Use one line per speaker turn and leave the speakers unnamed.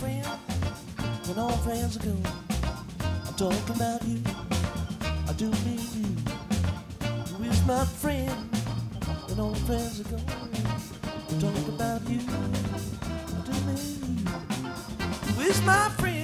friend when all friends are gone. I'm talking about you, I do mean you. Who is my friend when all friends are gone? I'm talking about you, I do mean you. Who is my friend